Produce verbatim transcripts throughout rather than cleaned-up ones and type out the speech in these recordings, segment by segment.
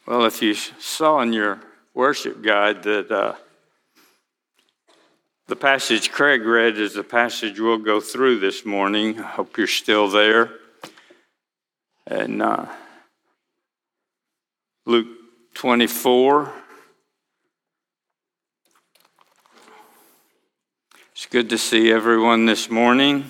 Well, if you saw in your worship guide that uh, the passage Craig read is the passage we'll go through this morning. I hope you're still there. And uh, Luke twenty-four. It's good to see everyone this morning.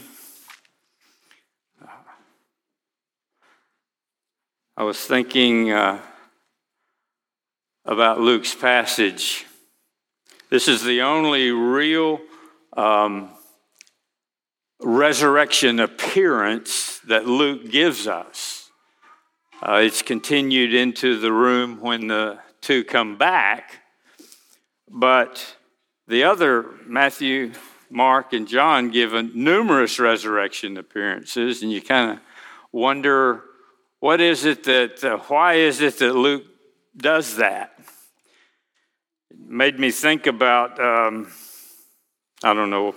I was thinking uh, about Luke's passage. This is the only real um, resurrection appearance that Luke gives us. Uh, it's continued into the room when the two come back, but the other, Matthew, Mark, and John, give numerous resurrection appearances, and you kind of wonder, what is it that, uh, why is it that Luke does that? It made me think about, um, I don't know,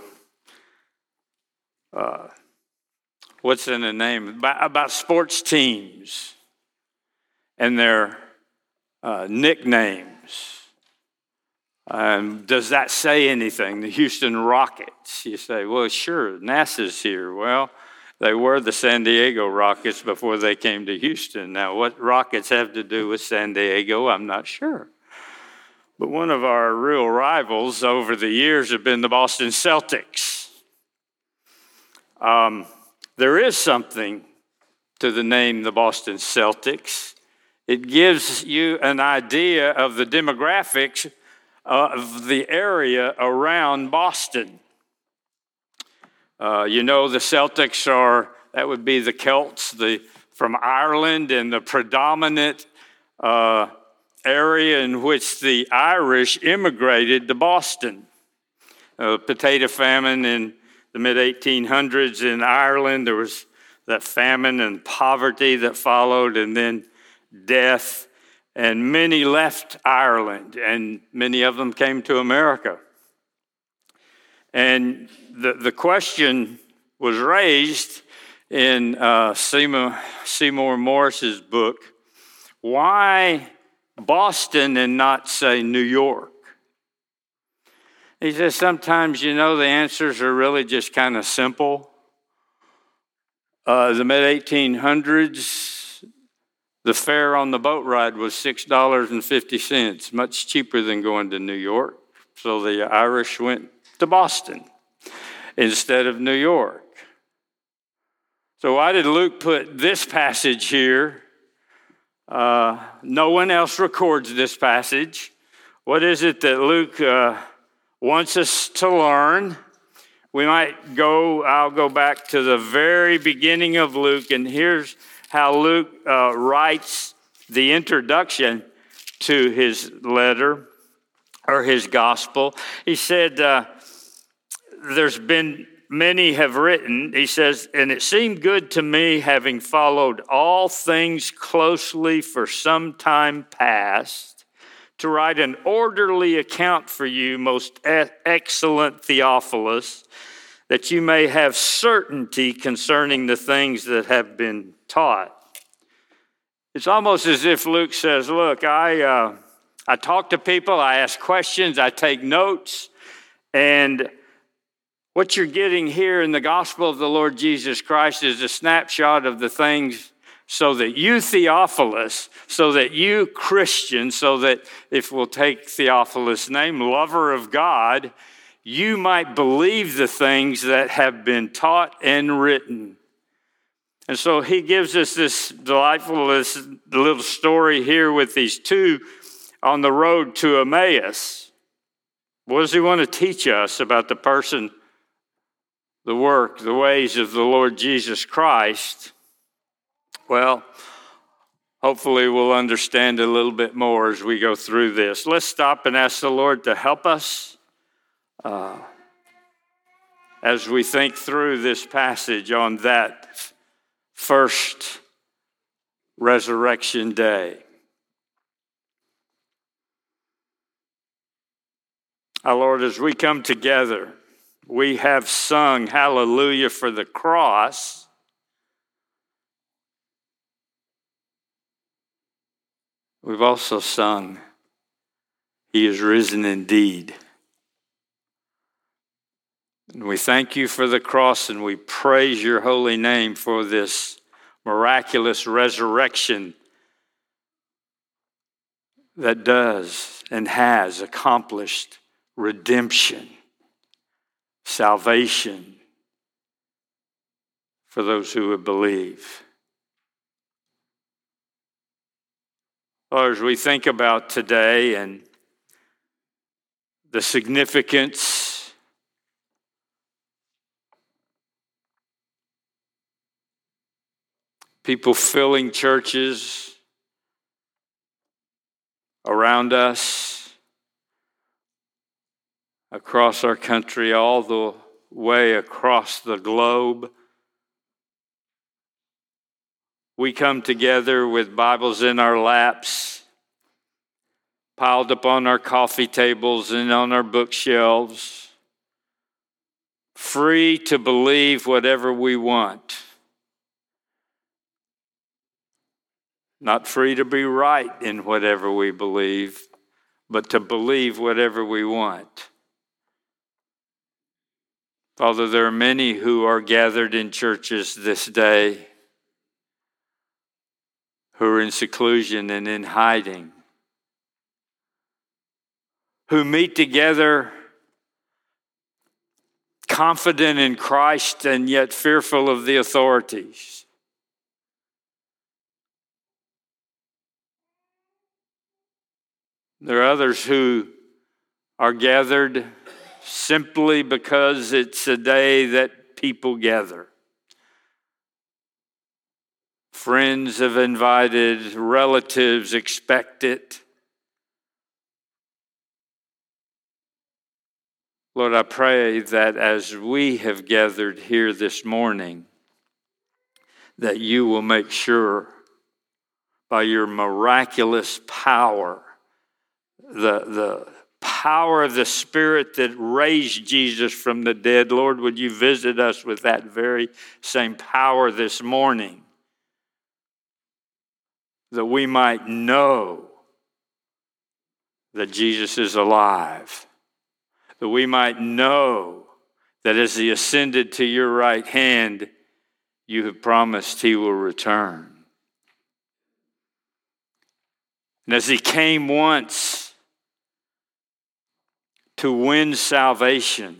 uh, what's in the name, about, about sports teams and their uh, nicknames. Um, does that say anything? The Houston Rockets. You say, well, sure, NASA's here. Well, they were the San Diego Rockets before they came to Houston. Now, what Rockets have to do with San Diego, I'm not sure. But one of our real rivals over the years have been the Boston Celtics. Um, there is something to the name the Boston Celtics. It gives you an idea of the demographics of the area around Boston. Uh, you know, the Celtics are, that would be the Celts the, from Ireland, and the predominant uh, area in which the Irish immigrated to Boston. Uh, potato famine in the mid eighteen hundreds in Ireland. There was that famine and poverty that followed, and then death. And many left Ireland, and many of them came to America. And the, the question was raised in uh, Seymour, Seymour Morris's book, why Boston and not, say, New York? He says sometimes, you know, the answers are really just kind of simple. Uh, the mid eighteen hundreds, the fare on the boat ride was six dollars and fifty cents, much cheaper than going to New York. So the Irish went to Boston instead of New York. So why did Luke put this passage here? Uh, no one else records this passage. What is it that Luke uh, wants us to learn? We might go, I'll go back to the very beginning of Luke, and here's how Luke uh, writes the introduction to his letter or his gospel. He said, uh, there's been many have written, he says, and it seemed good to me, having followed all things closely for some time past, to write an orderly account for you, most excellent Theophilus, that you may have certainty concerning the things that have been taught. It's almost as if Luke says, look, I uh, I talk to people, I ask questions, I take notes, and what you're getting here in the gospel of the Lord Jesus Christ is a snapshot of the things so that you, Theophilus, so that you, Christian, so that if we'll take Theophilus' name, lover of God, you might believe the things that have been taught and written. And so he gives us this delightful this little story here with these two on the road to Emmaus. What does he want to teach us about the person, the work, the ways of the Lord Jesus Christ? Well, hopefully we'll understand a little bit more as we go through this. Let's stop and ask the Lord to help us uh, as we think through this passage on that first resurrection day. Our Lord, as we come together, we have sung hallelujah for the cross. we've also sung, He is risen indeed. And we thank you for the cross, and we praise your holy name for this miraculous resurrection that does and has accomplished redemption, salvation for those who would believe. Lord, as we think about today and the significance people filling churches around us, across our country, all the way across the globe. We come together with Bibles in our laps, piled up on our coffee tables and on our bookshelves, free to believe whatever we want. Not free to be right in whatever we believe, but to believe whatever we want. Father, there are many who are gathered in churches this day who are in seclusion and in hiding, who meet together confident in Christ and yet fearful of the authorities. There are others who are gathered simply because it's a day that people gather. Friends have invited, relatives expect it. Lord, I pray that as we have gathered here this morning, that you will make sure by your miraculous power, the, the power of the Spirit that raised Jesus from the dead, Lord, would you visit us with that very same power this morning, that we might know that Jesus is alive, that we might know that as he ascended to your right hand, you have promised he will return. And as he came once to win salvation,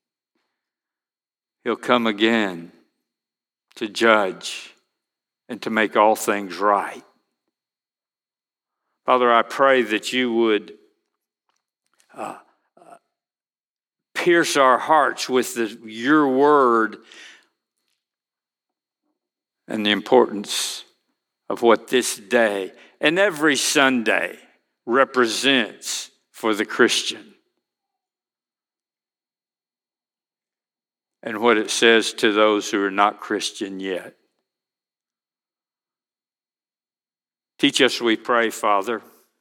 he'll come again to judge and to make all things right. Father, I pray that you would uh, uh, pierce our hearts with the, your word and the importance of what this day and every Sunday represents for the Christian, and what it says to those who are not Christian yet. Teach us, we pray, Father.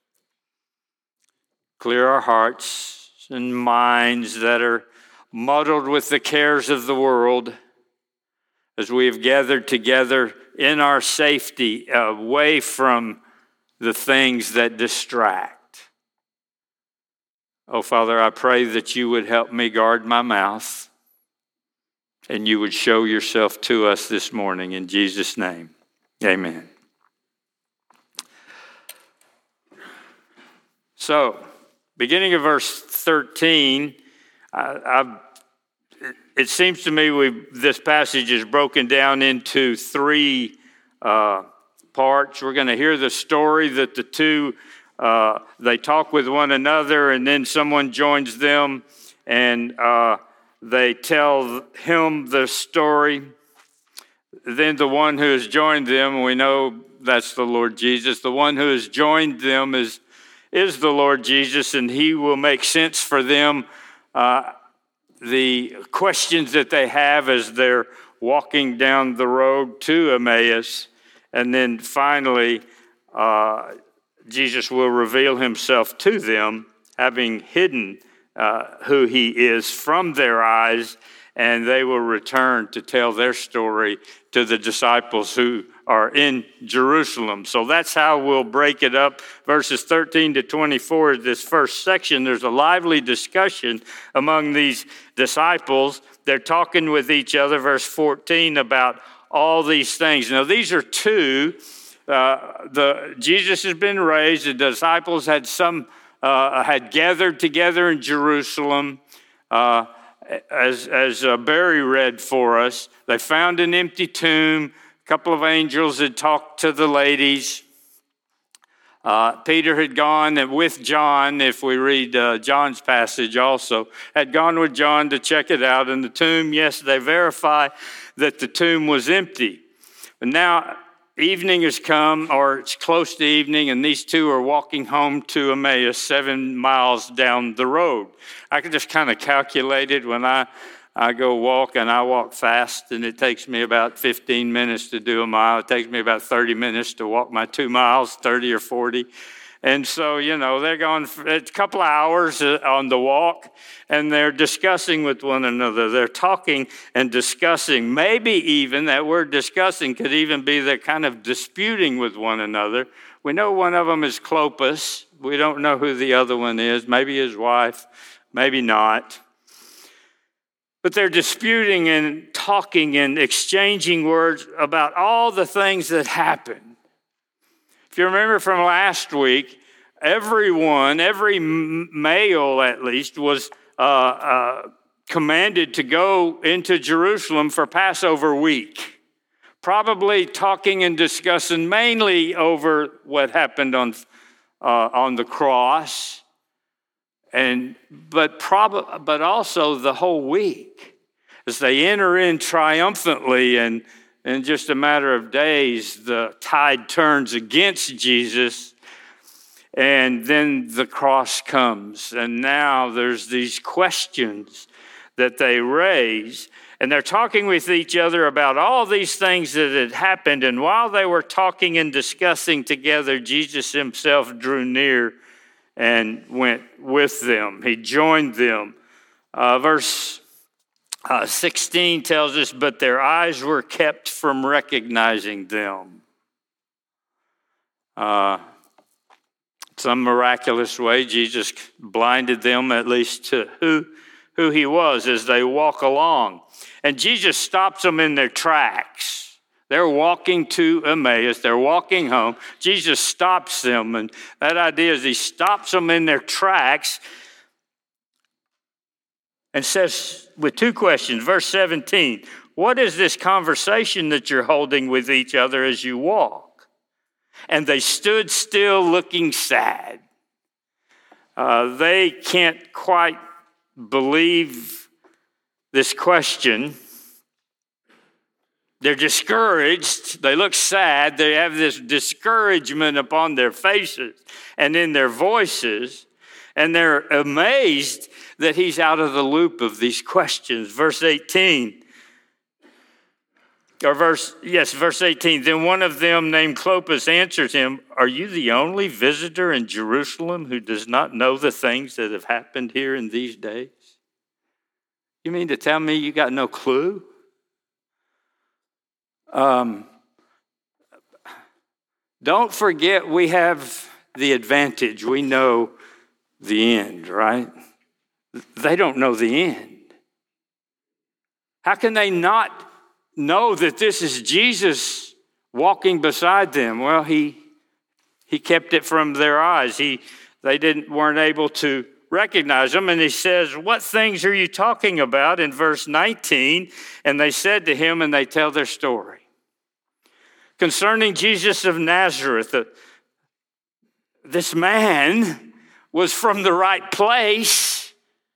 Clear our hearts and minds that are muddled with the cares of the world as we have gathered together in our safety, away from the things that distract. Oh, Father, I pray that you would help me guard my mouth and you would show yourself to us this morning. In Jesus' name, amen. So, beginning of verse thirteen, I, I've, it seems to me we this passage is broken down into three uh, parts. We're going to hear the story that the two, uh, they talk with one another, and then someone joins them, and uh, they tell him the story. Then the one who has joined them, we know that's the Lord Jesus. The one who has joined them is is the Lord Jesus, and he will make sense for them uh, the questions that they have as they're walking down the road to Emmaus. And then finally, uh, Jesus will reveal himself to them, having hidden uh, who he is from their eyes, and they will return to tell their story to the disciples who are in Jerusalem. So that's how we'll break it up. Verses thirteen to twenty-four, this first section, there's a lively discussion among these disciples. They're talking with each other, verse fourteen, about all these things. Now, these are two. Uh, the Jesus has been raised. The disciples had some uh, had gathered together in Jerusalem. Uh, as as uh, Barry read for us, they found an empty tomb. A couple of angels had talked to the ladies. Uh, Peter had gone and with John, if we read uh, John's passage also, had gone with John to check it out. And the tomb, yes, they verify that the tomb was empty. But now evening has come, or it's close to evening, and these two are walking home to Emmaus, seven miles down the road. I can just kind of calculate it when I, I go walk, and I walk fast, and it takes me about fifteen minutes to do a mile. It takes me about thirty minutes to walk my two miles, thirty or forty. And so, you know, they're going for a couple of hours on the walk, and they're discussing with one another. They're talking and discussing. Maybe even that word discussing could even be they're kind of disputing with one another. We know one of them is Clopas. We don't know who the other one is. Maybe his wife, maybe not. But they're disputing and talking and exchanging words about all the things that happened. If you remember from last week, everyone, every male at least, was uh, uh, commanded to go into Jerusalem for Passover week, probably talking and discussing mainly over what happened on uh, on the cross, and but prob- but also the whole week as they enter in triumphantly. And in just a matter of days, the tide turns against Jesus, and then the cross comes. And now there's these questions that they raise, and they're talking with each other about all these things that had happened. And while they were talking and discussing together, Jesus himself drew near and went with them. He joined them. Uh, verse Uh, sixteen tells us, but their eyes were kept from recognizing them. Uh, some miraculous way, Jesus blinded them at least to who, who he was as they walk along. And Jesus stops them in their tracks. They're walking to Emmaus. They're walking home. Jesus stops them. And that idea is he stops them in their tracks and says with two questions. Verse seventeen, what is this conversation that you're holding with each other as you walk? And they stood still looking sad. Uh, they can't quite believe this question. They're discouraged. They look sad. They have this discouragement upon their faces and in their voices. And they're amazed that he's out of the loop of these questions. Verse eighteen, or verse, yes, verse eighteen. Then one of them named Clopas answers him, are you the only visitor in Jerusalem who does not know the things that have happened here in these days? You mean to tell me you got no clue? Um, don't forget we have the advantage. We know the end, right? They don't know the end. How can they not know that this is Jesus walking beside them? Well, he he kept it from their eyes. He they didn't weren't able to recognize him. And he says, what things are you talking about? In verse nineteen, and they said to him, and they tell their story. Concerning Jesus of Nazareth, uh, this man was from the right place.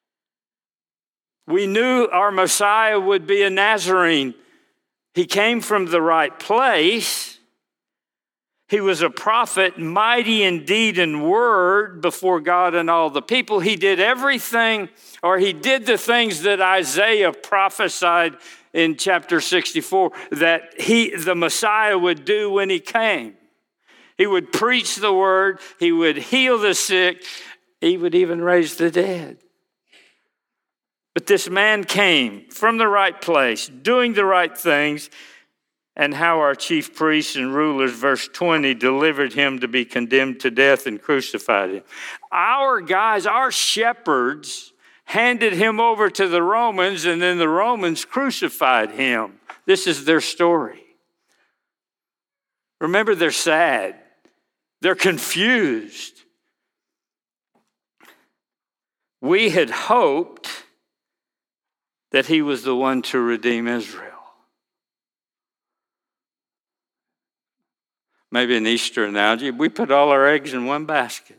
We knew our Messiah would be a Nazarene. He came from the right place. He was a prophet, mighty in deed and word before God and all the people. He did everything, or he did the things that Isaiah prophesied in chapter sixty-four, that he, the Messiah, would do when he came. He would preach the word. He would heal the sick. He would even raise the dead. But this man came from the right place, doing the right things, and how our chief priests and rulers, verse twenty, delivered him to be condemned to death and crucified him. Our guys, our shepherds, handed him over to the Romans, and then the Romans crucified him. This is their story. Remember, they're sad. They're confused. We had hoped that he was the one to redeem Israel. Maybe an Easter analogy. We put all our eggs in one basket.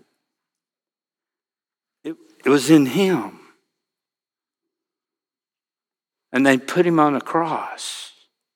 It, it was in him. And they put him on a cross.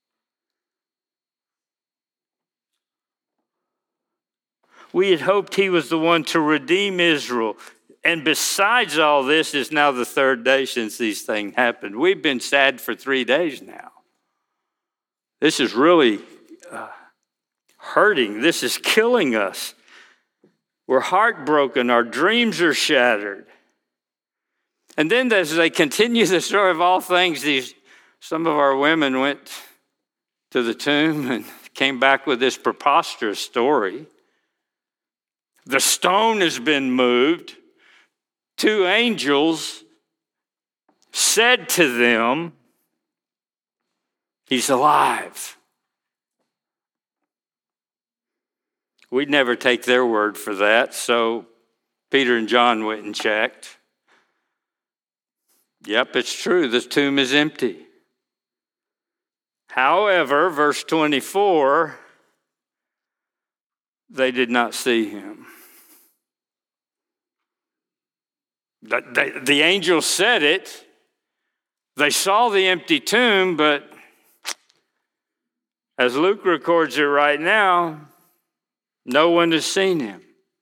We had hoped he was the one to redeem Israel. And besides all this, it's now the third day since these things happened. We've been sad for three days now. This is really uh, hurting. This is killing us. We're heartbroken. Our dreams are shattered. And then as they continue the story of all things, these some of our women went to the tomb and came back with this preposterous story. The stone has been moved. Two angels said to them, he's alive. We'd never take their word for that, so Peter and John went and checked. Yep, it's true, the tomb is empty. However, verse twenty-four, they did not see him. The, the, the angel said it. They saw the empty tomb, but as Luke records it right now, no one has seen him.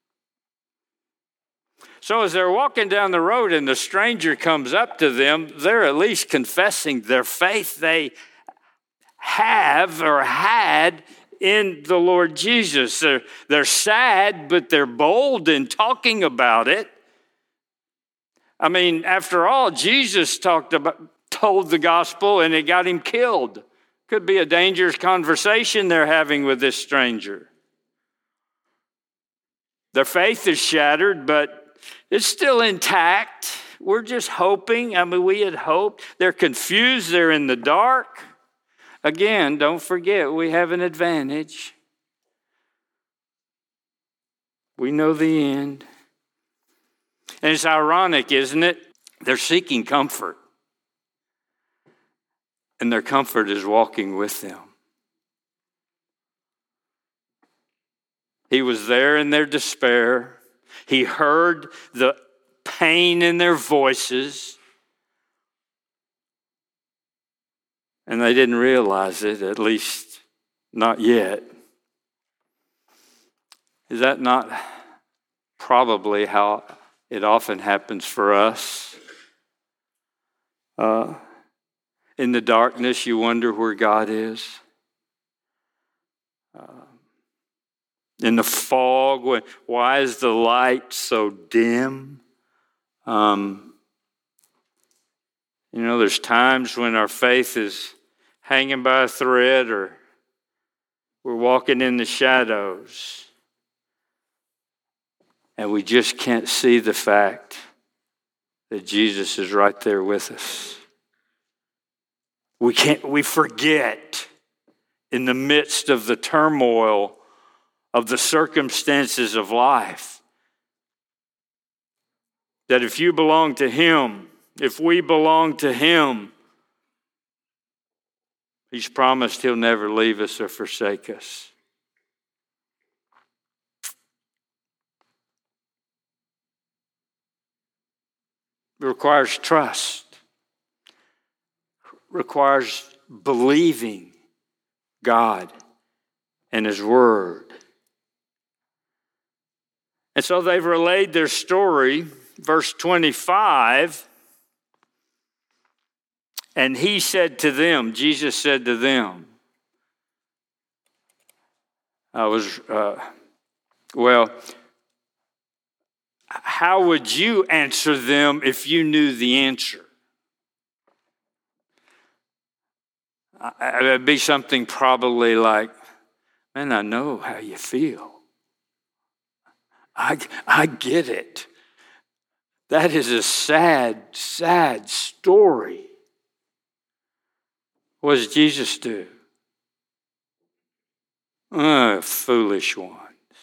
So as they're walking down the road and the stranger comes up to them, they're at least confessing their faith they have or had in the Lord Jesus. They're, they're sad, but they're bold in talking about it. I mean, after all, Jesus talked about, told the gospel and it got him killed. Could be a dangerous conversation they're having with this stranger. Their faith is shattered, but it's still intact. We're just hoping. I mean, we had hoped. They're confused. They're in the dark. Again, don't forget, we have an advantage. We know the end. And it's ironic, isn't it? They're seeking comfort. And their comfort is walking with them. He was there in their despair. He heard the pain in their voices. And they didn't realize it, at least not yet. Is that not probably how it often happens for us? Uh, in the darkness, you wonder where God is. Uh, in the fog, when, why is the light so dim? Um, you know, there's times when our faith is hanging by a thread or we're walking in the shadows and we just can't see the fact that Jesus is right there with us. We can't, we forget in the midst of the turmoil of the circumstances of life that if you belong to Him, if we belong to Him, He's promised He'll never leave us or forsake us. It requires trust. It requires believing God and His Word. And so they've relayed their story, verse twenty-five. And he said to them, Jesus said to them, I was, uh, well, how would you answer them if you knew the answer? it would be something probably like, man, I know how you feel. I, I get it. That is a sad, sad story. What does Jesus do? Oh, foolish ones.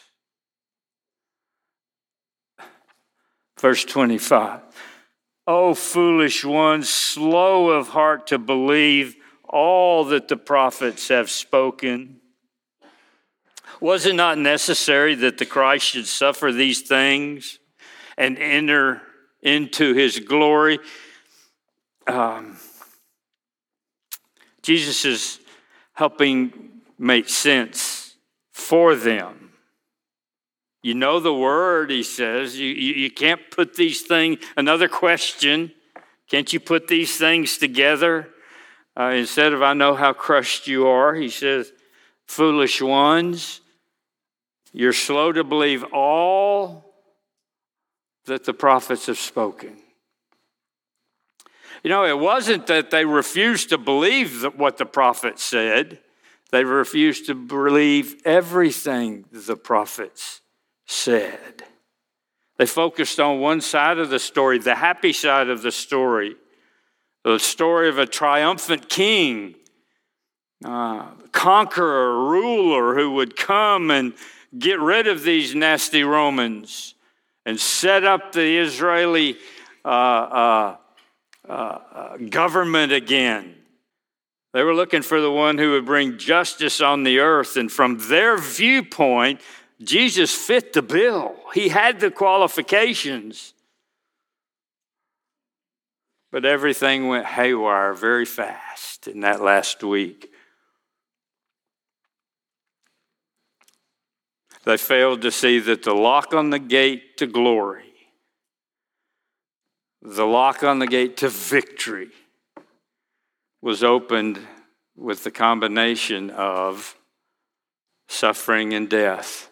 Verse twenty-five. Oh, foolish ones, slow of heart to believe all that the prophets have spoken. Was it not necessary that the Christ should suffer these things and enter into his glory? Um, Jesus is helping make sense for them. You know the word, he says. You, you, you can't put these things, another question, can't you put these things together? Uh, instead of, I know how crushed you are, he says, foolish ones, you're slow to believe all that the prophets have spoken. You know, it wasn't that they refused to believe what the prophets said. They refused to believe everything the prophets said. They focused on one side of the story, the happy side of the story, the story of a triumphant king, uh, conqueror, ruler who would come and get rid of these nasty Romans and set up the Israeli uh, uh, uh, uh, government again. They were looking for the one who would bring justice on the earth. And from their viewpoint, Jesus fit the bill. He had the qualifications. But everything went haywire very fast in that last week. They failed to see that the lock on the gate to glory, the lock on the gate to victory, was opened with the combination of suffering and death.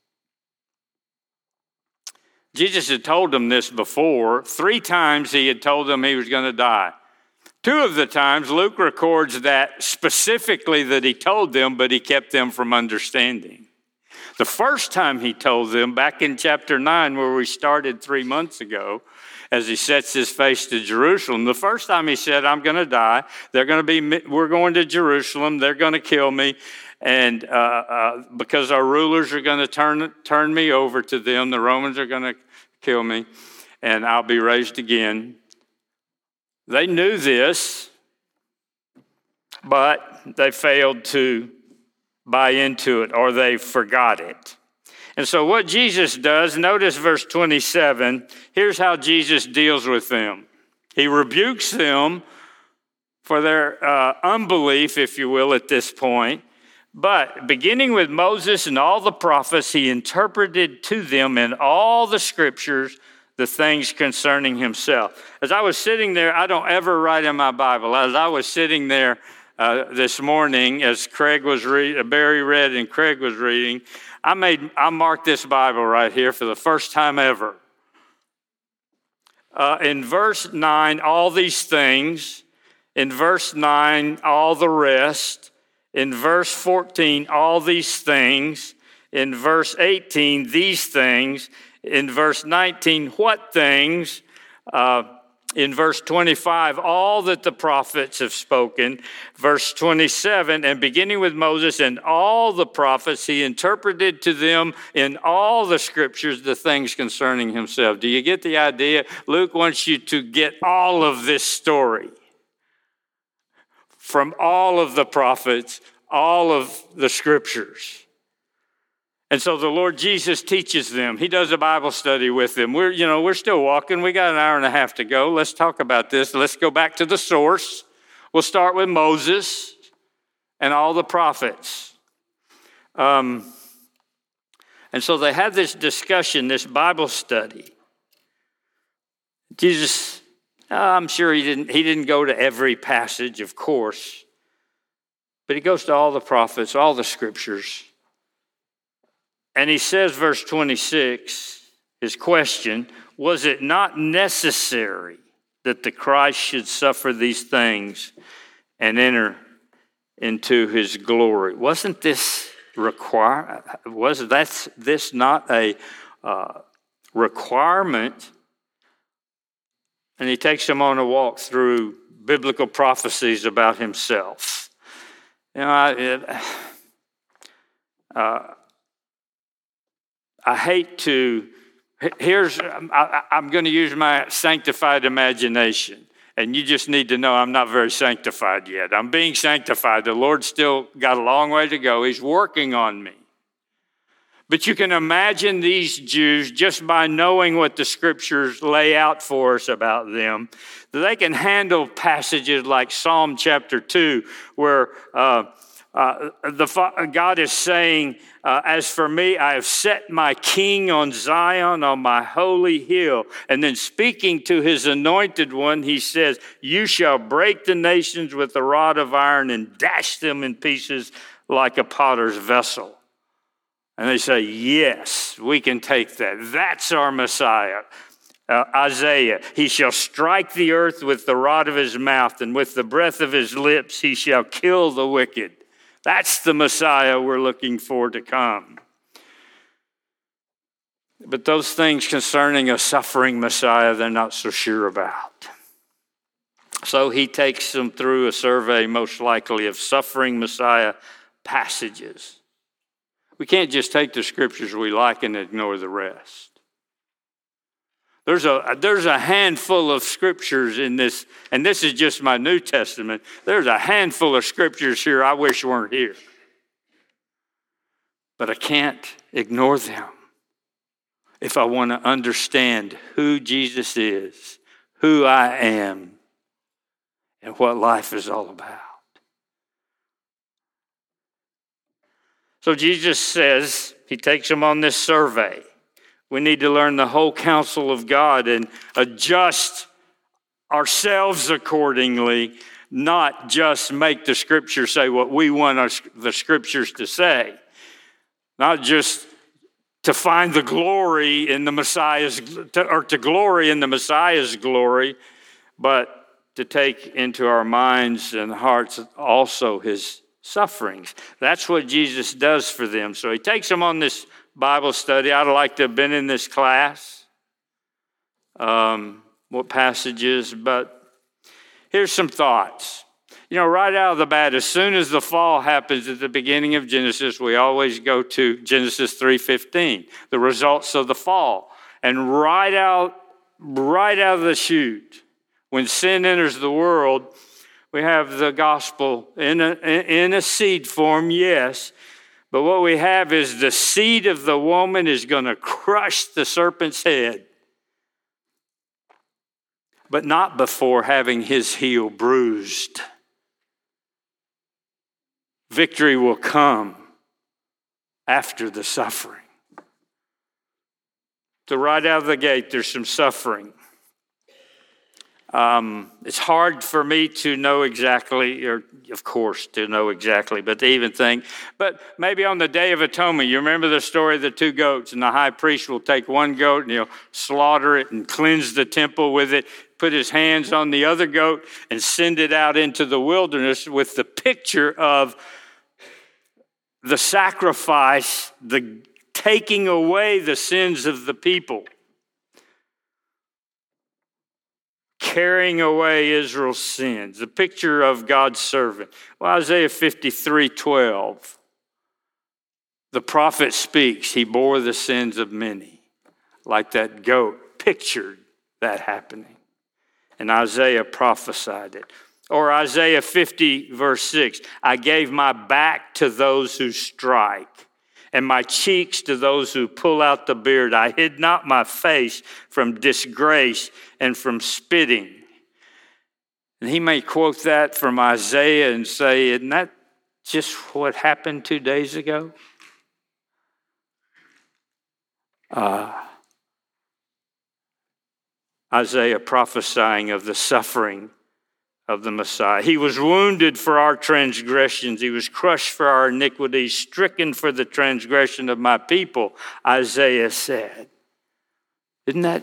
Jesus had told them this before. Three times he had told them he was going to die. Two of the times, Luke records that specifically that he told them, but he kept them from understanding. The first time he told them, back in chapter nine, where we started three months ago, as he sets his face to Jerusalem, the first time he said, I'm going to die. They're going to be, we're going to Jerusalem. They're going to kill me. And uh, uh, because our rulers are going to turn, turn me over to them, the Romans are going to kill me, and I'll be raised again. They knew this, but they failed to buy into it, or they forgot it. And so what Jesus does, notice verse twenty-seven, here's how Jesus deals with them. He rebukes them for their uh, unbelief, if you will, at this point. But beginning with Moses and all the prophets, he interpreted to them in all the scriptures the things concerning himself. As I was sitting there, I don't ever write in my Bible. As I was sitting there uh, this morning, as Craig was reading, Barry read and Craig was reading, I made I marked this Bible right here for the first time ever. Uh, in verse nine, all these things. In verse nine, all the rest. In verse fourteen, all these things. In verse eighteen, these things. In verse nineteen, what things? Uh, in verse twenty-five, all that the prophets have spoken. Verse twenty-seven, and beginning with Moses and all the prophets, he interpreted to them in all the scriptures the things concerning himself. Do you get the idea? Luke wants you to get all of this story from all of the prophets, all of the scriptures. And so the Lord Jesus teaches them. He does a Bible study with them. We're, you know, we're still walking. We got an hour and a half to go. Let's talk about this. Let's go back to the source. We'll start with Moses and all the prophets. Um, and so they had this discussion, this Bible study. Jesus, I'm sure he didn't, he didn't go to every passage, of course, but he goes to all the prophets, all the scriptures. And he says, verse twenty-six, his question, was it not necessary that the Christ should suffer these things and enter into his glory. Wasn't this require? Was that this not a uh, requirement? And he takes them on a walk through biblical prophecies about himself. You know, I, it, uh, I hate to. Here's I, I'm going to use my sanctified imagination. And you just need to know I'm not very sanctified yet. I'm being sanctified. The Lord's still got a long way to go. He's working on me. But you can imagine these Jews, just by knowing what the scriptures lay out for us about them, that they can handle passages like Psalm chapter two, where uh, uh, the, God is saying, uh, as for me, I have set my king on Zion, on my holy hill. And then speaking to his anointed one, he says, you shall break the nations with a rod of iron and dash them in pieces like a potter's vessel. And they say, yes, we can take that. That's our Messiah. Uh, Isaiah, he shall strike the earth with the rod of his mouth, and with the breath of his lips he shall kill the wicked. That's the Messiah we're looking for to come. But those things concerning a suffering Messiah, they're not so sure about. So he takes them through a survey, most likely, of suffering Messiah passages. We can't just take the scriptures we like and ignore the rest. There's a, there's a handful of scriptures in this, and this is just my New Testament. There's a handful of scriptures here I wish weren't here. But I can't ignore them if I want to understand who Jesus is, who I am, and what life is all about. So Jesus says, he takes them on this survey. We need to learn the whole counsel of God and adjust ourselves accordingly, not just make the scripture say what we want our, the scriptures to say. Not just to find the glory in the Messiah's, to, or to glory in the Messiah's glory, but to take into our minds and hearts also his sufferings. That's what Jesus does for them. So he takes them on this Bible study. I'd like to have been in this class. Um, what passages? But here's some thoughts. You know, right out of the bat, as soon as the fall happens at the beginning of Genesis, we always go to Genesis three fifteen, the results of the fall. And right out, right out of the chute, when sin enters the world, we have the gospel in a, in a seed form, yes. But what we have is the seed of the woman is going to crush the serpent's head. But not before having his heel bruised. Victory will come after the suffering. So right out of the gate, there's some suffering. Um, it's hard for me to know exactly, or of course to know exactly, but to even think. But maybe on the Day of Atonement, you remember the story of the two goats, and the high priest will take one goat and he'll slaughter it and cleanse the temple with it, put his hands on the other goat and send it out into the wilderness with the picture of the sacrifice, the taking away the sins of the people. Carrying away Israel's sins, the picture of God's servant. Well, Isaiah fifty-three twelve, the prophet speaks, he bore the sins of many, like that goat pictured that happening. And Isaiah prophesied it. Or Isaiah fifty verse six, I gave my back to those who strike, and my cheeks to those who pull out the beard. I hid not my face from disgrace and from spitting. And he may quote that from Isaiah and say, isn't that just what happened two days ago? Uh, Isaiah prophesying of the suffering of the Messiah. He was wounded for our transgressions. He was crushed for our iniquities, stricken for the transgression of my people, Isaiah said. Isn't that,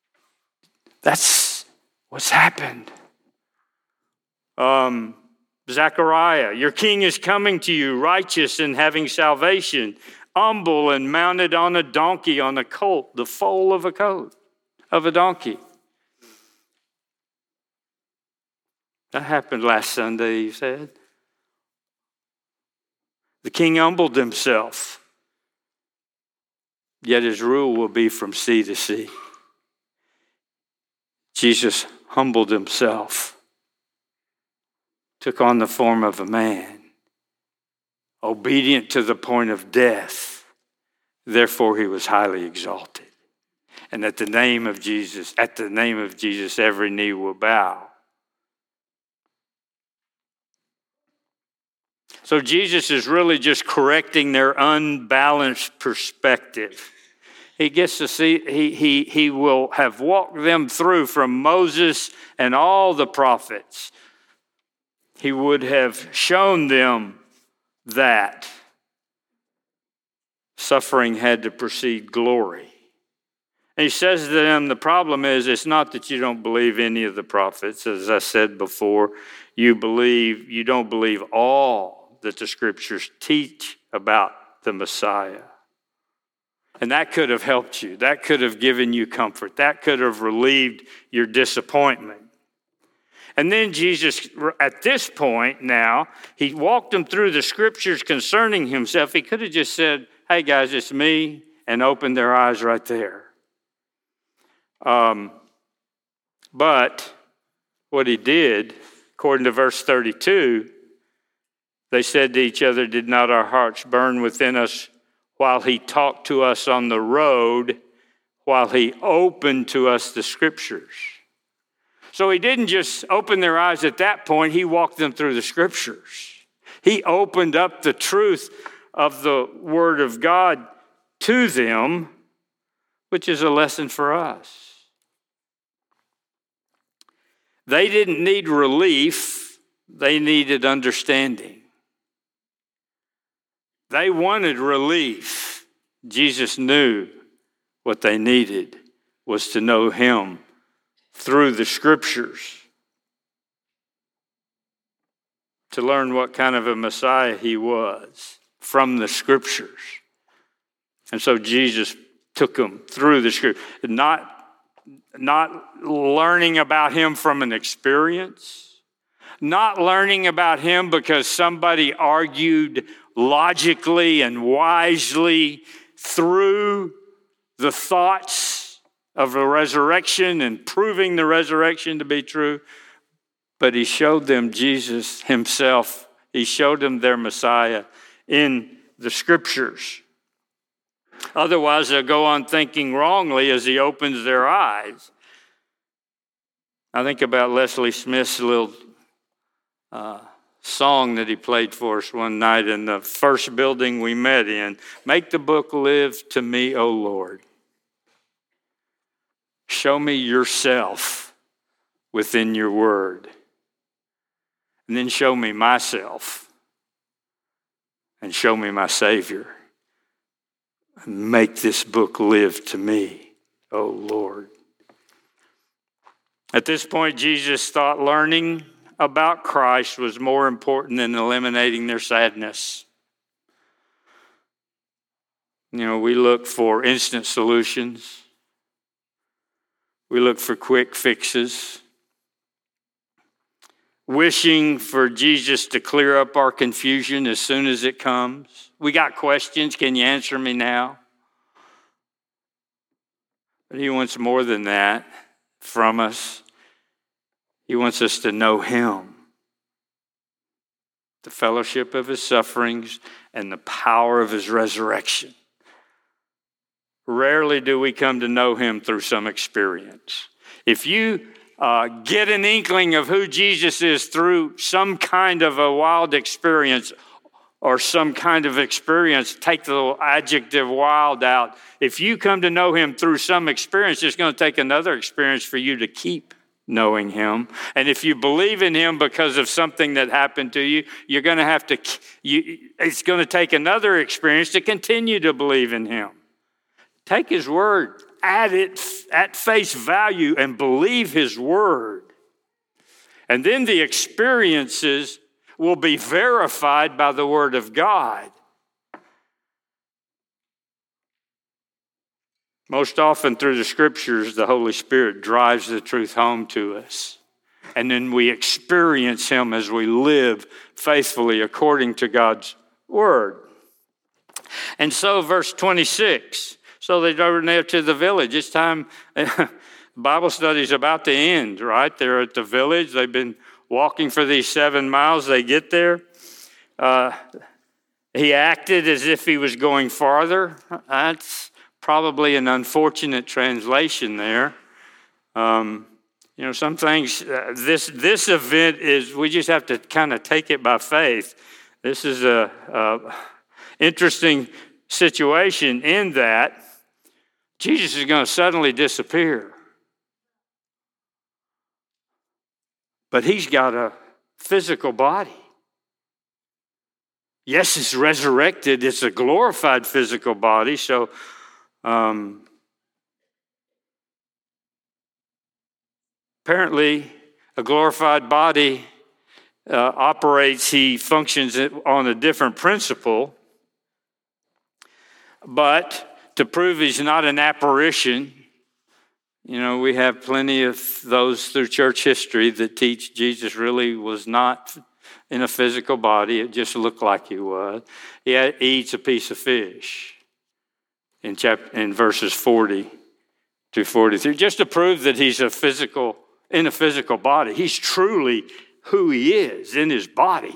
that's what's happened. Um, Zechariah, your king is coming to you, righteous and having salvation, humble and mounted on a donkey, on a colt, the foal of a colt, of a donkey. That happened last Sunday, he said. The king humbled himself, yet his rule will be from sea to sea. Jesus humbled himself, took on the form of a man, obedient to the point of death. Therefore, he was highly exalted. And at the name of Jesus, at the name of Jesus, every knee will bow. So Jesus is really just correcting their unbalanced perspective. He gets to see, he, he, he will have walked them through from Moses and all the prophets. He would have shown them that suffering had to precede glory. And he says to them, the problem is, it's not that you don't believe any of the prophets. As I said before, you believe, you don't believe all that the scriptures teach about the Messiah. And that could have helped you. That could have given you comfort. That could have relieved your disappointment. And then Jesus, at this point now, he walked them through the scriptures concerning himself. He could have just said, hey guys, it's me, and opened their eyes right there. Um, but what he did, according to verse thirty-two, they said to each other, did not our hearts burn within us while he talked to us on the road, while he opened to us the scriptures? So he didn't just open their eyes at that point, he walked them through the scriptures. He opened up the truth of the word of God to them, which is a lesson for us. They didn't need relief, they needed understanding. They wanted relief. Jesus knew what they needed was to know him through the scriptures, to learn what kind of a Messiah he was from the scriptures. And so Jesus took them through the scriptures, not, not learning about him from an experience, not learning about him because somebody argued logically and wisely through the thoughts of the resurrection and proving the resurrection to be true. But he showed them Jesus himself. He showed them their Messiah in the scriptures. Otherwise, they'll go on thinking wrongly as he opens their eyes. I think about Leslie Smith's little uh, song that he played for us one night in the first building we met in. Make the book live to me, O Lord. Show me yourself within your word. And then show me myself. And show me my Savior. And make this book live to me, O Lord. At this point, Jesus thought learning about Christ was more important than eliminating their sadness. You know, we look for instant solutions. We look for quick fixes. Wishing for Jesus to clear up our confusion as soon as it comes. We got questions. Can you answer me now? But he wants more than that from us. He wants us to know him, the fellowship of his sufferings, and the power of his resurrection. Rarely do we come to know him through some experience. If you uh, get an inkling of who Jesus is through some kind of a wild experience or some kind of experience, take the adjective wild out. If you come to know him through some experience, it's going to take another experience for you to keep knowing him. And if you believe in him because of something that happened to you, you're going to have to, you, it's going to take another experience to continue to believe in him. Take his word, add it at face value, and believe his word. And then the experiences will be verified by the Word of God. Most often through the Scriptures, the Holy Spirit drives the truth home to us. And then we experience Him as we live faithfully according to God's Word. And so verse twenty-six, so they drove near to the village. It's time, Bible study's about to end, right? They're at the village. They've been walking for these seven miles. They get there. Uh, he acted as if he was going farther. That's probably an unfortunate translation there. Um, you know, some things, uh, this this event is, we just have to kind of take it by faith. This is a, a interesting situation in that Jesus is going to suddenly disappear. But he's got a physical body. Yes, it's resurrected. It's a glorified physical body. So, um, apparently, a glorified body uh, operates, he functions on a different principle. But to prove he's not an apparition, you know, we have plenty of those through church history that teach Jesus really was not in a physical body. It just looked like he was. He, had, he eats a piece of fish in chapter in verses forty to forty-three, just to prove that he's a physical in a physical body. He's truly who he is in his body.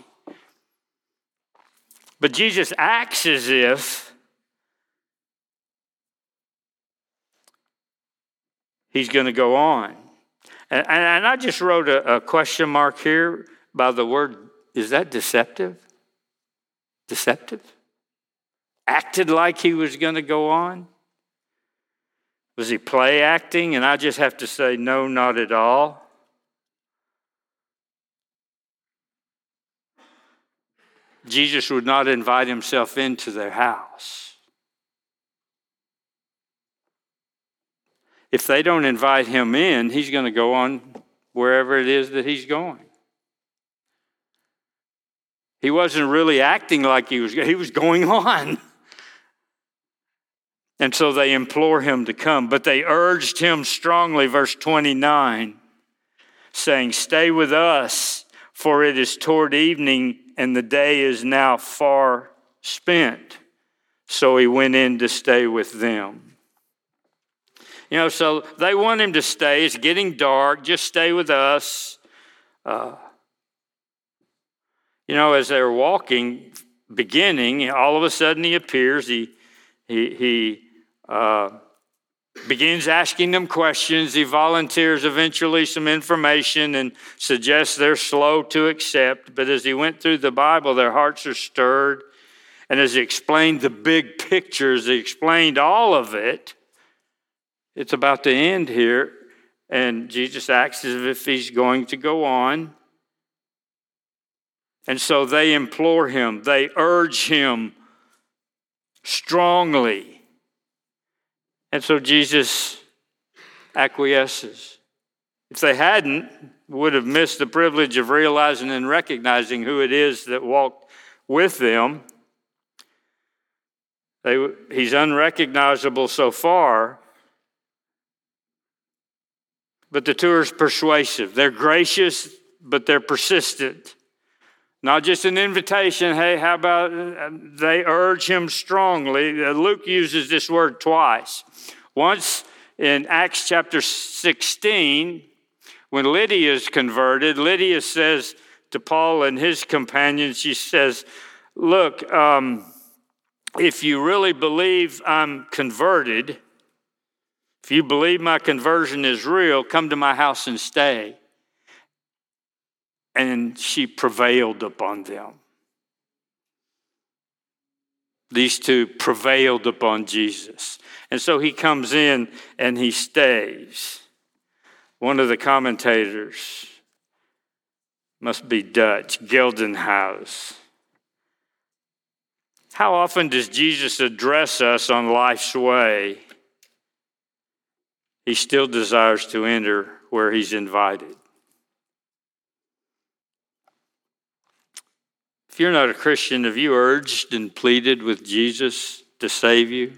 But Jesus acts as if he's going to go on. And, and I just wrote a, a question mark here by the word, is that deceptive? Deceptive? Acted like he was going to go on? Was he play acting? And I just have to say, no, not at all. Jesus would not invite himself into their house. If they don't invite him in, he's going to go on wherever it is that he's going. He wasn't really acting like he was, he was going on. And so they implore him to come. But they urged him strongly, verse twenty-nine, saying, "Stay with us, for it is toward evening, and the day is now far spent." So he went in to stay with them. You know, so they want him to stay. It's getting dark. Just stay with us. Uh, you know, as they're walking, beginning, all of a sudden he appears. He he he uh, begins asking them questions. He volunteers eventually some information and suggests they're slow to accept. But as he went through the Bible, their hearts are stirred. And as he explained the big picture, as he explained all of it, it's about to end here, and Jesus acts as if he's going to go on. And so they implore him, they urge him strongly. And so Jesus acquiesces. If they hadn't, would have missed the privilege of realizing and recognizing who it is that walked with them. They, he's unrecognizable so far. But the two are persuasive. They're gracious, but they're persistent. Not just an invitation, hey, how about, they urge him strongly. Luke uses this word twice. Once in Acts chapter sixteen, when Lydia is converted, Lydia says to Paul and his companions, she says, look, um, if you really believe I'm converted, if you believe my conversion is real, come to my house and stay. And she prevailed upon them. These two prevailed upon Jesus. And so he comes in and he stays. One of the commentators, must be Dutch, Geldenhuis. How often does Jesus address us on life's way? He still desires to enter where he's invited. If you're not a Christian, have you urged and pleaded with Jesus to save you?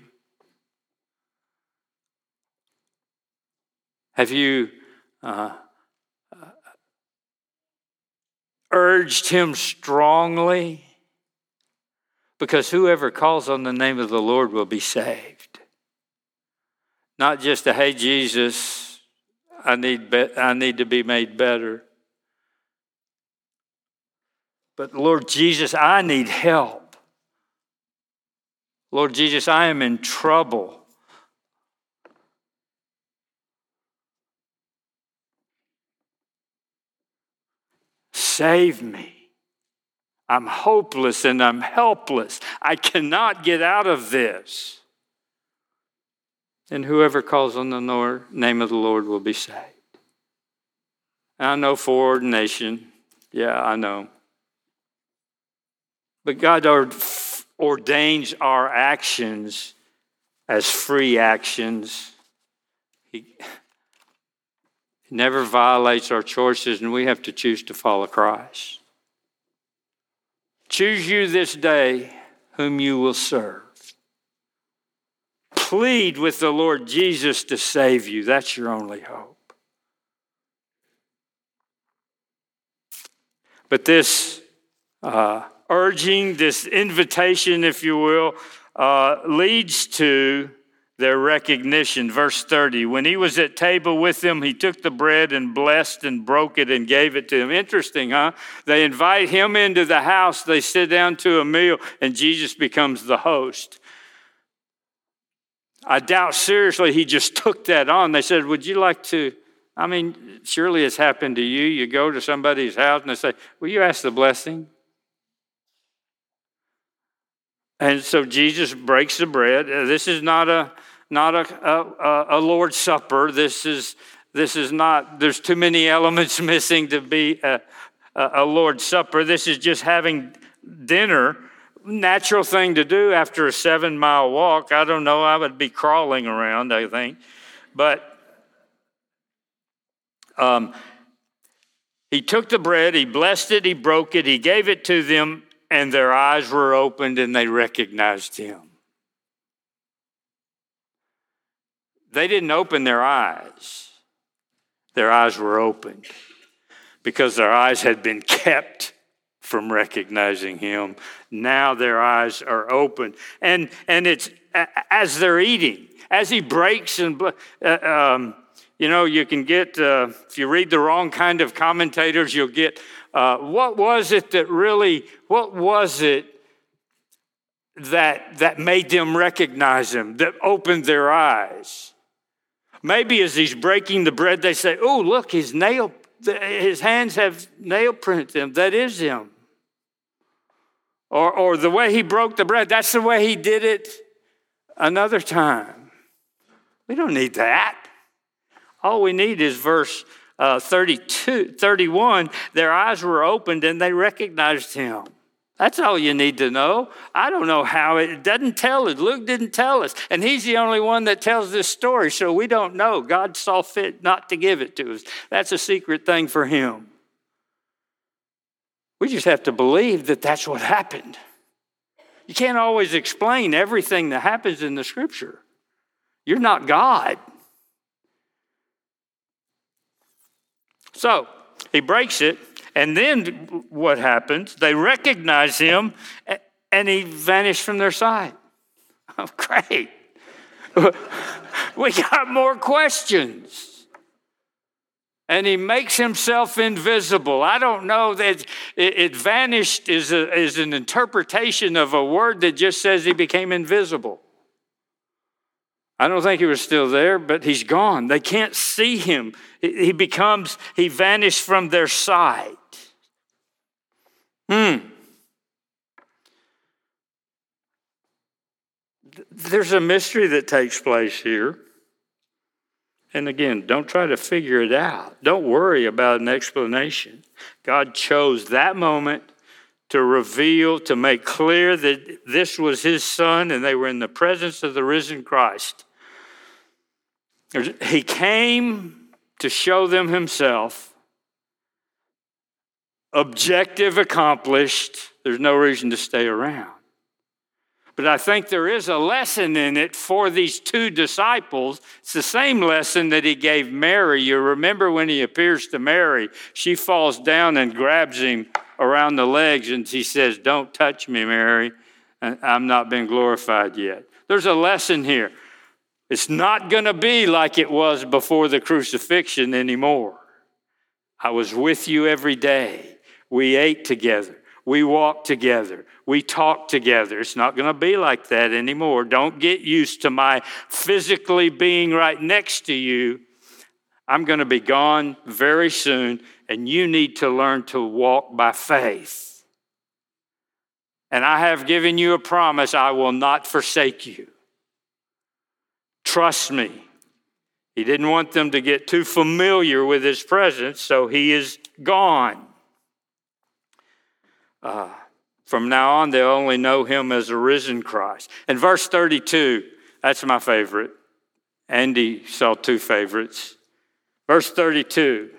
Have you uh, urged him strongly? Because whoever calls on the name of the Lord will be saved. Not just a, hey, Jesus, I need, be- I need to be made better. But Lord Jesus, I need help. Lord Jesus, I am in trouble. Save me. I'm hopeless and I'm helpless. I cannot get out of this. And whoever calls on the Lord, name of the Lord will be saved. I know foreordination. Yeah, I know. But God ordains our actions as free actions. He never violates our choices, and we have to choose to follow Christ. Choose you this day whom you will serve. Plead with the Lord Jesus to save you. That's your only hope. But this uh, urging, this invitation, if you will, uh, leads to their recognition. Verse thirty, when he was at table with them, he took the bread and blessed and broke it and gave it to them. Interesting, huh? They invite him into the house. They sit down to a meal, and Jesus becomes the host. I doubt seriously he just took that on. They said, would you like to, I mean, surely it's happened to you. You go to somebody's house and they say, will you ask the blessing? And so Jesus breaks the bread. This is not a not a, a, a Lord's Supper. This is this is not. There's too many elements missing to be a, a, a Lord's Supper. This is just having dinner. Natural thing to do after a seven mile walk. I don't know. I would be crawling around, I think, but um, he took the bread. He blessed it. He broke it. He gave it to them. And their eyes were opened and they recognized him. They didn't open their eyes. Their eyes were opened because their eyes had been kept from recognizing him. Now their eyes are open. And, and it's as they're eating, as he breaks and, uh, um, you know, you can get, uh, if you read the wrong kind of commentators, you'll get, uh, what was it that really, what was it that, that made them recognize him, that opened their eyes? Maybe as he's breaking the bread, they say, oh, look, his nail, his hands have nail print them. That is him. Or, or the way he broke the bread, that's the way he did it another time. We don't need that. All we need is verse uh, thirty-two, thirty-one. Their eyes were opened and they recognized him. That's all you need to know. I don't know how. It doesn't tell us. Luke didn't tell us. And he's the only one that tells this story, so we don't know. God saw fit not to give it to us. That's a secret thing for him. We just have to believe that that's what happened. You can't always explain everything that happens in the Scripture. You're not God. So he breaks it, and then what happens? They recognize him, and he vanished from their sight. Oh, great. We got more questions. And he makes himself invisible. I don't know that it, it vanished is, a, is an interpretation of a word that just says he became invisible. I don't think he was still there, but he's gone. They can't see him. He becomes, he vanished from their sight. Hmm. There's a mystery that takes place here. And again, don't try to figure it out. Don't worry about an explanation. God chose that moment to reveal, to make clear that this was his son and they were in the presence of the risen Christ. He came to show them himself. objective accomplished, there's no reason to stay around. But I think there is a lesson in it for these two disciples. It's the same lesson that he gave Mary. You remember when he appears to Mary, she falls down and grabs him around the legs and she says, "Don't touch me, Mary. I'm not been glorified yet." There's a lesson here. It's not going to be like it was before the crucifixion anymore. I was with you every day. We ate together. We walked together. We talked together. It's not going to be like that anymore. Don't get used to my physically being right next to you. I'm going to be gone very soon, and you need to learn to walk by faith. And I have given you a promise. I will not forsake you. Trust me. He didn't want them to get too familiar with his presence, so he is gone. Uh, from now on, they'll only know him as a risen Christ. And verse thirty-two, that's my favorite. Andy saw two favorites. Verse thirty-two.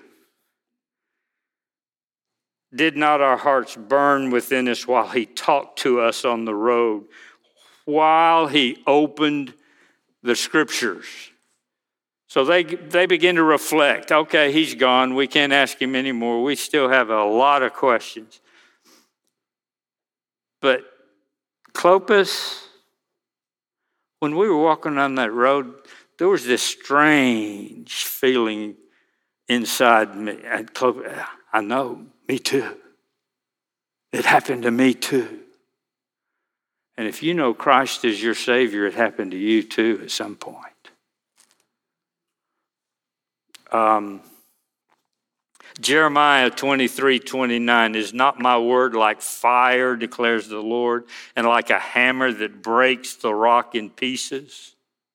Did not our hearts burn within us while he talked to us on the road, while he opened the scriptures? So they they begin to reflect. Okay, he's gone. We can't ask him anymore. We still have a lot of questions. But Clopas, when we were walking on that road, there was this strange feeling inside me. And Clopas, I know, me too. It happened to me too. And if you know Christ is your Savior, it happened to you too at some point. Um, Jeremiah twenty-three twenty-nine, is not my word like fire, declares the Lord, and like a hammer that breaks the rock in pieces?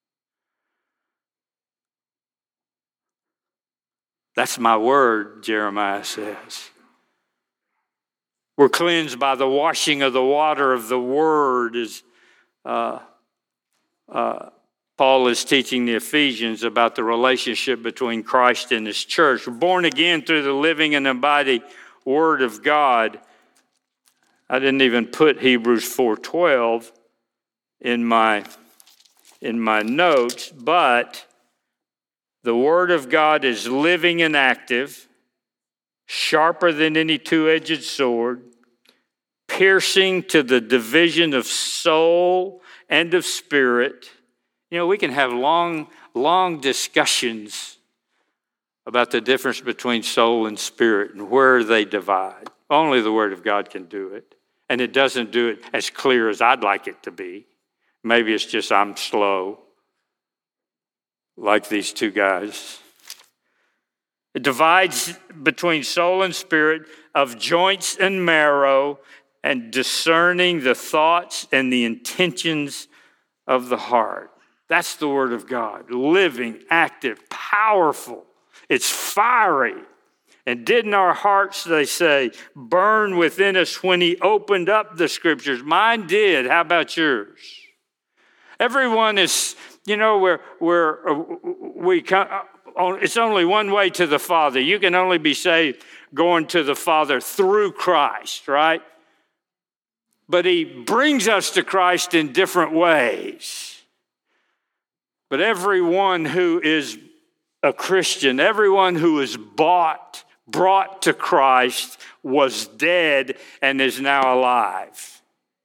That's my word, Jeremiah says. We're cleansed by the washing of the water of the word, as uh, uh, Paul is teaching the Ephesians about the relationship between Christ and his church. We're born again through the living and embodied word of God. I didn't even put Hebrews four twelve in my, in my notes, but the word of God is living and active, sharper than any two-edged sword, piercing to the division of soul and of spirit. You know, we can have long, long discussions about the difference between soul and spirit and where they divide. Only the Word of God can do it. And it doesn't do it as clear as I'd like it to be. Maybe it's just I'm slow, like these two guys. It divides between soul and spirit, of joints and marrow, and discerning the thoughts and the intentions of the heart. That's the Word of God, living, active, powerful. It's fiery. And didn't our hearts, they say, burn within us when he opened up the scriptures? Mine did. How about yours? Everyone is, you know, where where we come, it's only one way to the Father. You can only be saved going to the Father through Christ, right? But he brings us to Christ in different ways. But everyone who is a Christian, everyone who is bought, brought to Christ, was dead and is now alive.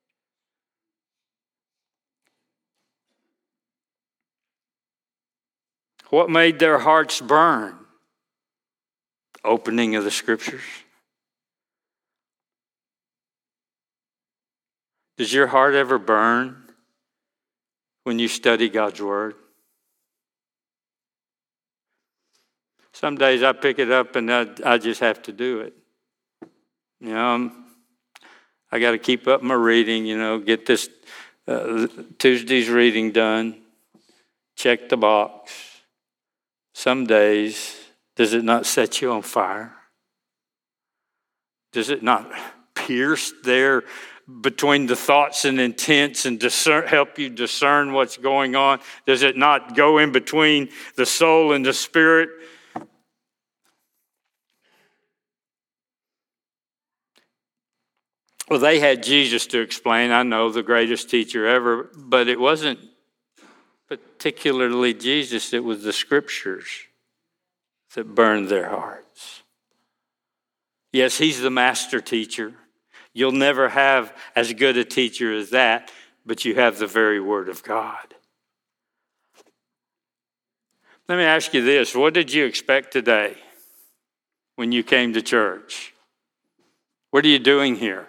What made their hearts burn? Opening of the scriptures. Does your heart ever burn when you study God's word? Some days I pick it up and I, I just have to do it. You know, I'm, I got to keep up my reading, you know, get this uh, Tuesday's reading done, check the box. Some days, does it not set you on fire? Does it not pierce there between the thoughts and intents and discern, help you discern what's going on? Does it not go in between the soul and the spirit? Well, they had Jesus to explain. I know, the greatest teacher ever, but it wasn't particularly Jesus. It was the scriptures that burned their hearts. Yes, he's the master teacher. You'll never have as good a teacher as that, but you have the very word of God. Let me ask you this. What did you expect today when you came to church? What are you doing here?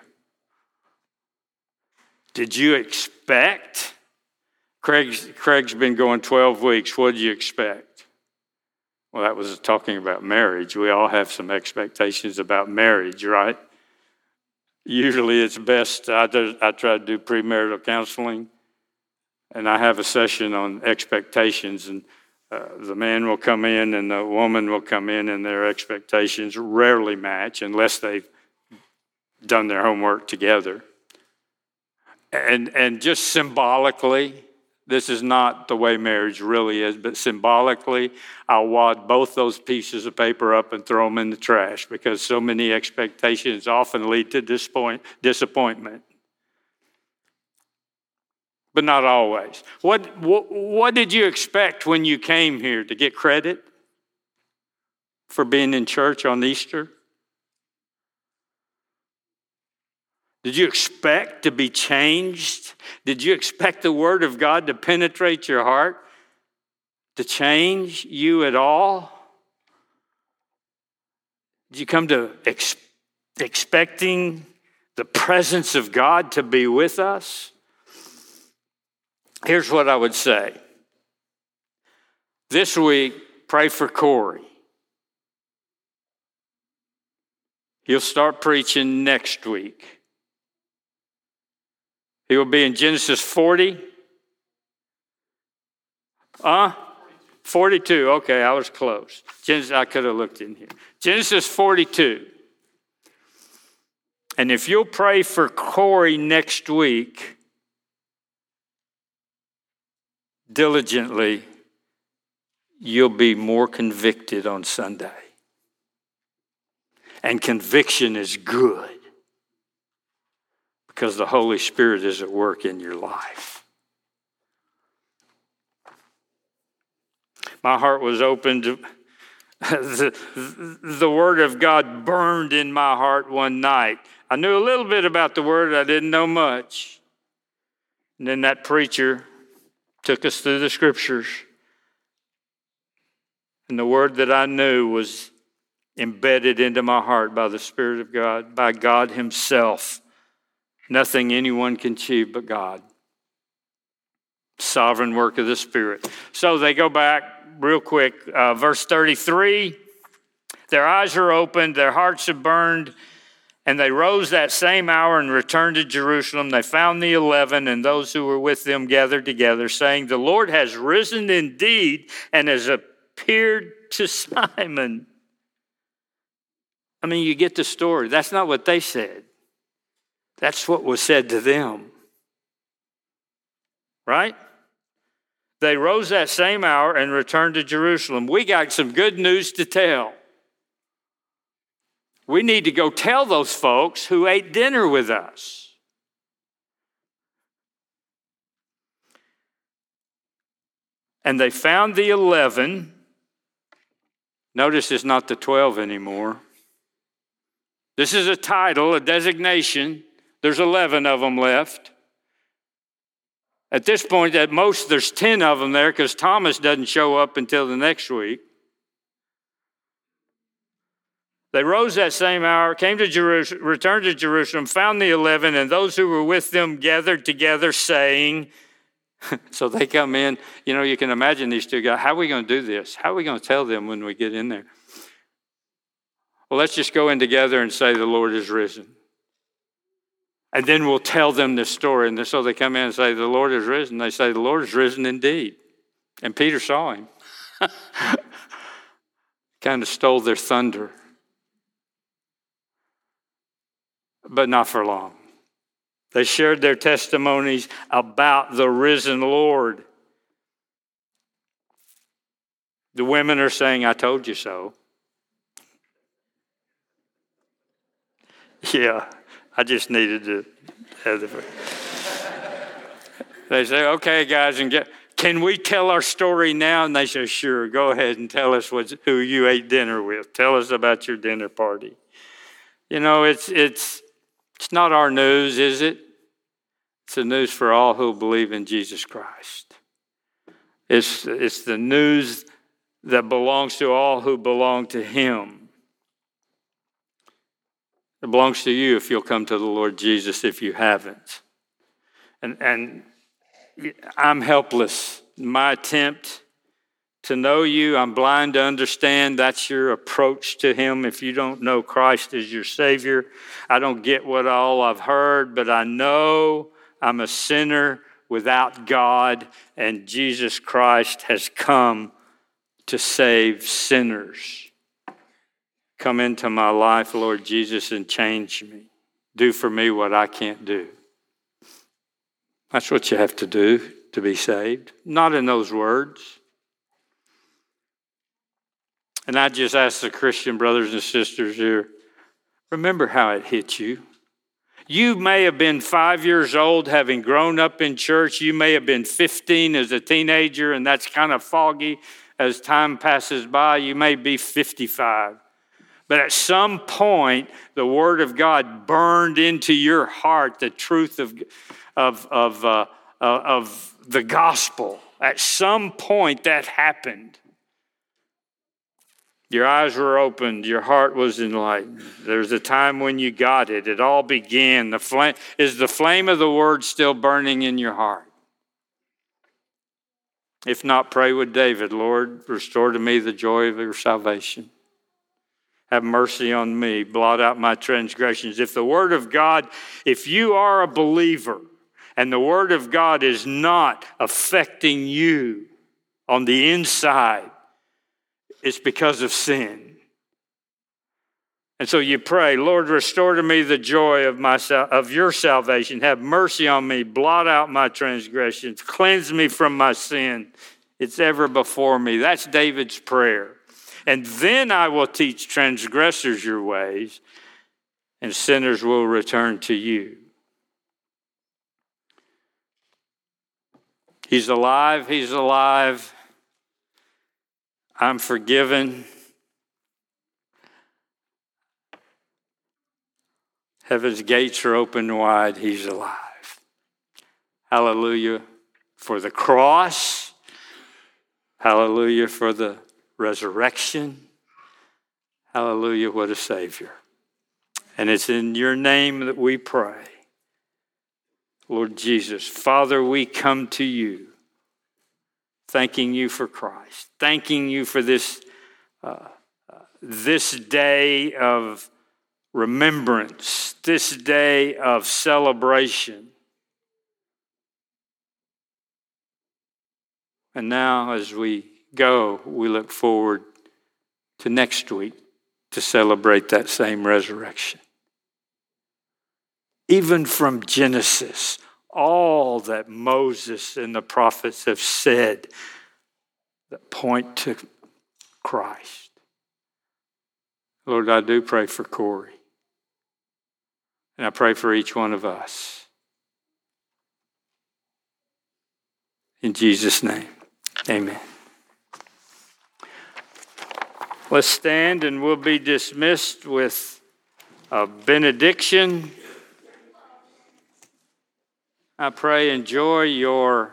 Did you expect? Craig's, Craig's been going twelve weeks. What did you expect? Well, that was talking about marriage. We all have some expectations about marriage, right? Usually it's best, I, do, I try to do premarital counseling, and I have a session on expectations, and uh, the man will come in and the woman will come in, and their expectations rarely match unless they've done their homework together. And, and just symbolically, this is not the way marriage really is, but symbolically, I'll wad both those pieces of paper up and throw them in the trash because so many expectations often lead to disappoint, disappointment. But not always. What, what, what did you expect when you came here? To get credit for being in church on Easter? Did you expect to be changed? Did you expect the Word of God to penetrate your heart, to change you at all? Did you come to ex- expecting the presence of God to be with us? Here's what I would say. This week, pray for Corey. He'll start preaching next week. He will be in Genesis forty. Uh, forty-two. Okay, I was close. Genesis, I could have looked in here. Genesis forty-two. And if you'll pray for Corey next week, diligently, you'll be more convicted on Sunday. And conviction is good, because the Holy Spirit is at work in your life. My heart was opened. To, the, the Word of God burned in my heart one night. I knew a little bit about the Word. I didn't know much. And then that preacher took us through the Scriptures. And the Word that I knew was embedded into my heart by the Spirit of God, by God Himself. Nothing anyone can achieve but God. Sovereign work of the Spirit. So they go back real quick. Uh, verse thirty-three. Their eyes are opened, their hearts are burned, and they rose that same hour and returned to Jerusalem. They found the eleven and those who were with them gathered together, saying, "The Lord has risen indeed and has appeared to Simon." I mean, you get the story. That's not what they said. That's what was said to them. Right? They rose that same hour and returned to Jerusalem. We got some good news to tell. We need to go tell those folks who ate dinner with us. And they found the eleven. Notice it's not the twelve anymore. This is a title, a designation. There's eleven of them left. At this point, at most, there's ten of them there because Thomas doesn't show up until the next week. They rose that same hour, came to Jerusalem, returned to Jerusalem, found the eleven, and those who were with them gathered together, saying, so they come in, you know, you can imagine these two guys, how are we going to do this? How are we going to tell them when we get in there? Well, let's just go in together and say the Lord is risen. And then we'll tell them this story. And so they come in and say, the Lord is risen. They say, the Lord is risen indeed. And Peter saw him. Kind of stole their thunder. But not for long. They shared their testimonies about the risen Lord. The women are saying, I told you so. Yeah, I just needed to have the. They say, okay, guys, and get, can we tell our story now? And they say, sure, go ahead and tell us what, who you ate dinner with. Tell us about your dinner party. You know, it's it's it's not our news, is it? It's the news for all who believe in Jesus Christ. It's, it's the news that belongs to all who belong to him. It belongs to you if you'll come to the Lord Jesus if you haven't. And and I'm helpless. My attempt to know you, I'm blind to understand that's your approach to him. If you don't know Christ as your Savior, I don't get what all I've heard, but I know I'm a sinner without God, and Jesus Christ has come to save sinners. Come into my life, Lord Jesus, and change me. Do for me what I can't do. That's what you have to do to be saved. Not in those words. And I just ask the Christian brothers and sisters here, remember how it hit you. You may have been five years old having grown up in church. You may have been fifteen as a teenager, and that's kind of foggy as time passes by. You may be fifty-five. But at some point, the Word of God burned into your heart the truth of Of, of, uh, uh, of the gospel. At some point that happened. Your eyes were opened. Your heart was enlightened. There's a time when you got it. It all began. The flame, is the flame of the word still burning in your heart? If not, pray with David. Lord, restore to me the joy of your salvation. Have mercy on me. Blot out my transgressions. If the word of God, if you are a believer, and the Word of God is not affecting you on the inside, it's because of sin. And so you pray, Lord, restore to me the joy of my of your salvation. Have mercy on me. Blot out my transgressions. Cleanse me from my sin. It's ever before me. That's David's prayer. And then I will teach transgressors your ways, and sinners will return to you. He's alive, he's alive. I'm forgiven. Heaven's gates are open wide, he's alive. Hallelujah for the cross. Hallelujah for the resurrection. Hallelujah, what a Savior. And it's in your name that we pray. Lord Jesus, Father, we come to you, thanking you for Christ, thanking you for this, uh, uh, this day of remembrance, this day of celebration. And now as we go, we look forward to next week to celebrate that same resurrection. Even from Genesis, all that Moses and the prophets have said that point to Christ. Lord, I do pray for Corey. And I pray for each one of us. In Jesus' name, amen. Let's stand and we'll be dismissed with a benediction. I pray enjoy your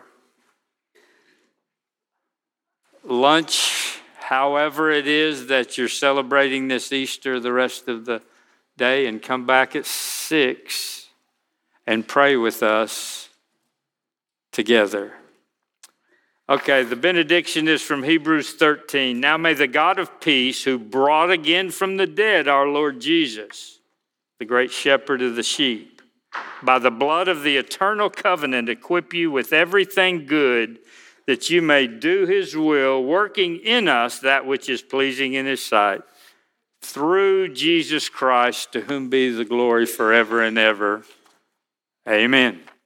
lunch, however it is that you're celebrating this Easter the rest of the day, and come back at six and pray with us together. Okay, the benediction is from Hebrews thirteen. Now may the God of peace, who brought again from the dead our Lord Jesus, the great shepherd of the sheep, by the blood of the eternal covenant, equip you with everything good, that you may do his will, working in us that which is pleasing in his sight, through Jesus Christ, to whom be the glory forever and ever. Amen.